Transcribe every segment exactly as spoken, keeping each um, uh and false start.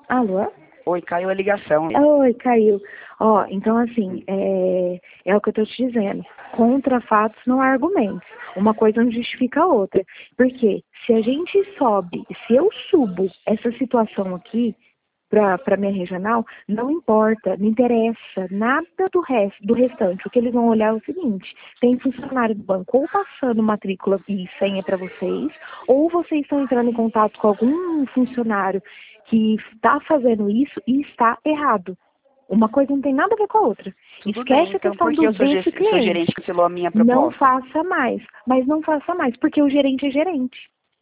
Alô? Oi, caiu a ligação. Oi, caiu. Ó, então assim, é, é o que eu tô te dizendo. Contra fatos não há argumentos. Uma coisa não justifica a outra. Porque se a gente sobe, se eu subo essa situação aqui para para minha regional, não importa, não interessa nada do resto, do restante. O que eles vão olhar é o seguinte: tem funcionário do banco ou passando matrícula e senha para vocês, ou vocês estão entrando em contato com algum funcionário que está fazendo isso e está errado. Uma coisa não tem nada a ver com a outra. Tudo Esquece bem, a então questão por que do o seu, desse ge- seu cliente. gerente cancelou a minha Não proposta? faça mais, mas não faça mais, porque o gerente é gerente.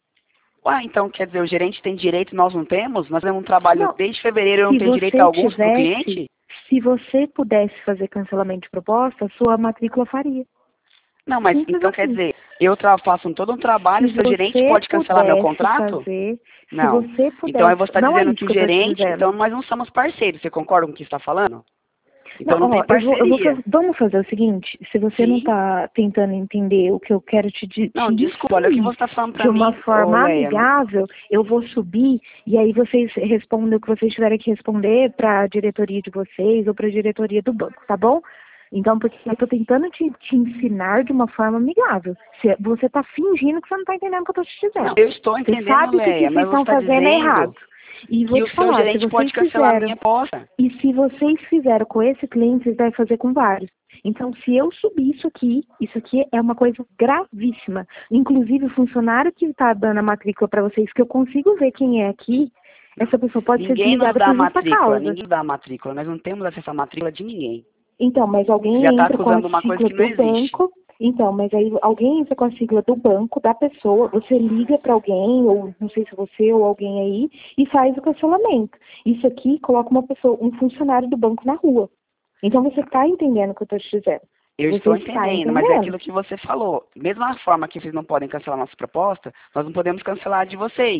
Ué, então quer dizer, o gerente tem direito e nós não temos? Nós temos um trabalho Não, desde fevereiro, eu não se tenho direito você algum sobre o tivesse, cliente? se você pudesse fazer cancelamento de proposta, sua matrícula faria. Não, mas Simples então quer assim. dizer, eu tra- faço todo um trabalho, Se o seu gerente você pode cancelar meu pudesse contrato? fazer, se Não. você Então aí pudesse, você está não é dizendo isso que o que eu estou te gerente, dizendo. então nós não somos parceiros, você concorda com o que está falando? Não, Então não ó, tem eu vou, eu vou parceria. fazer, vamos fazer o seguinte: se você não Sim. está tentando entender o que eu quero te, di- te Não, desculpa, olha o que instruir você está falando de para uma mim, ô forma Leia. Não... amigável, eu vou subir e aí vocês respondem o que vocês tiverem que responder para a diretoria de vocês ou para a diretoria do banco, tá bom? Então, porque eu estou tentando te, te ensinar de uma forma amigável. Se- Você está fingindo que você não está entendendo o que eu estou te não, dizendo. eu estou Você entendendo, sabe que o que Leia, vocês mas você estão está fazendo é errado. dizendo E vou que o te seu falar, se gerente vocês pode cancelar a fizeram minha aposta. e se vocês fizeram com esse cliente, vocês devem fazer com vários. Então, se eu subir isso aqui, isso aqui é uma coisa gravíssima. Inclusive, o funcionário que está dando a matrícula para vocês, que eu consigo ver quem é aqui, essa pessoa pode ser Ninguém nos desligada dá a por justa matrícula, causa. ninguém dá a matrícula. Nós não temos acesso à matrícula de ninguém. Então, mas Você já alguém está entra com a acusando uma coisa sigla que não do existe. banco. Então, mas aí alguém entra com a sigla do banco, da pessoa, você liga para alguém, ou não sei se você ou alguém aí, e faz o cancelamento. Isso aqui coloca uma pessoa, um funcionário do banco na rua. Então você está entendendo o que eu estou te dizendo. Eu Você estou está entendendo, mas é entendendo. aquilo que você falou. Mesma forma que vocês não podem cancelar nossa proposta, nós não podemos cancelar a de vocês.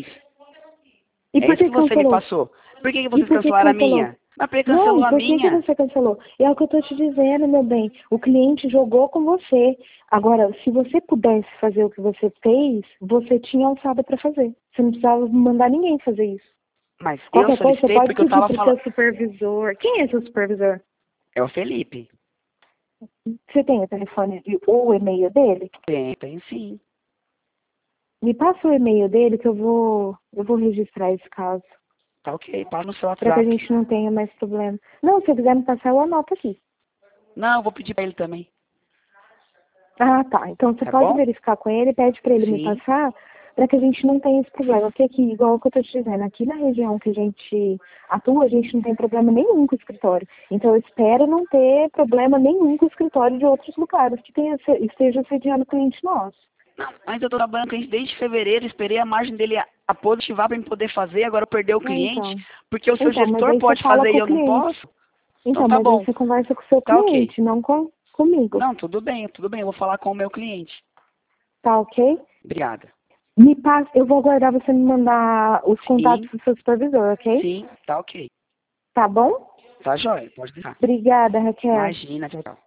E É por isso que que você me cancelou? passou. Por que, que E vocês por que cancelaram a cancelou? minha? Mas por que Não, cancelou a por que, que minha? você cancelou? É o que eu estou te dizendo, meu bem. O cliente jogou com você. Agora, se você pudesse fazer o que você fez, você tinha alçada para fazer. Você não precisava mandar ninguém fazer isso. Mas eu Qualquer coisa, você solicitei pode porque eu pedir estava para o falando. seu supervisor. Quem é seu supervisor? É o Felipe. Você tem o telefone de, ou o e-mail dele? Tem, tem sim. Me passa o e-mail dele que eu vou, eu vou registrar esse caso. Tá ok, passa no seu Para que a WhatsApp. gente não tenha mais problema. Não, se você quiser me passar, eu anoto aqui. Não, eu vou pedir pra ele também. Ah, tá. Então você Tá pode bom? verificar com ele, pede para ele me Sim. passar, para que a gente não tenha esse problema. Porque aqui, igual o que eu tô te dizendo, aqui na região que a gente atua, a gente não tem problema nenhum com o escritório. Então eu espero não ter problema nenhum com o escritório de outros lugares que tenha, esteja sediando cliente nosso. Não, mas eu tô trabalhando com isso desde fevereiro, esperei a margem dele a, a positivar para me poder fazer, agora eu perdi o É, cliente, então. porque o seu Então, mas gestor aí você pode fala fazer e com o eu não cliente. posso? Então Então, tá mas aí bom, você conversa com o seu tá ok. cliente, não com, comigo. Não, tudo bem, tudo bem, eu vou falar com o meu cliente. Tá ok? Obrigada. Me passa, eu vou aguardar você me mandar os contatos Sim, do seu supervisor, ok? sim, tá ok. Tá bom? Tá jóia, pode deixar. Obrigada, Raquel. Imagina, tchau, tchau.